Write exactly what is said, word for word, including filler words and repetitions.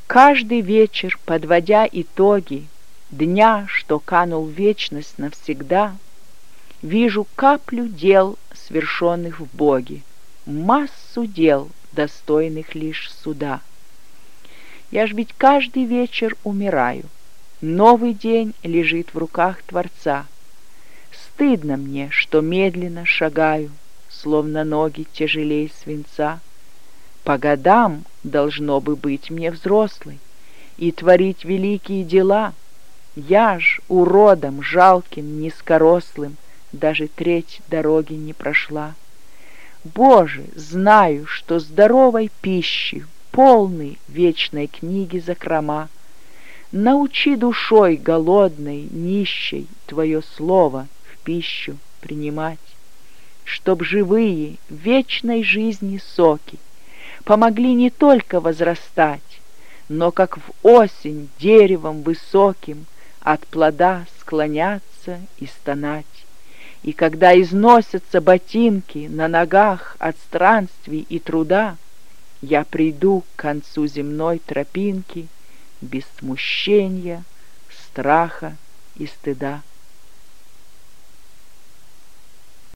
Каждый вечер, подводя итоги дня, что канул в вечность навсегда, вижу каплю дел, свершенных в Боге, массу дел, достойных лишь суда. Я ж ведь каждый вечер умираю, новый день лежит в руках Творца. Стыдно мне, что медленно шагаю, словно ноги тяжелей свинца. По годам должно бы быть мне взрослой и творить великие дела. Я ж уродом жалким, низкорослым даже треть дороги не прошла. Боже, знаю, что здоровой пищи полны вечной книги закрома. Научи душой голодной, нищей Твое слово в пищу принимать, чтоб живые вечной жизни соки помогли не только возрастать, но как в осень деревом высоким от плода склоняться и стонать. И когда износятся ботинки на ногах от странствий и труда, я приду к концу земной тропинки без смущения, страха и стыда.